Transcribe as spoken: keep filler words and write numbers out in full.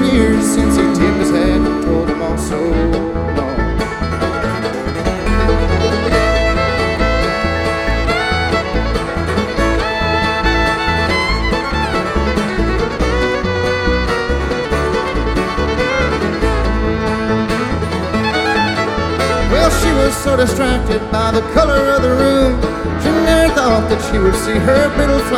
years since he tipped his hat and told them all so long. Well, she was so distracted by the color of the room, she never thought that she would see her brittle flame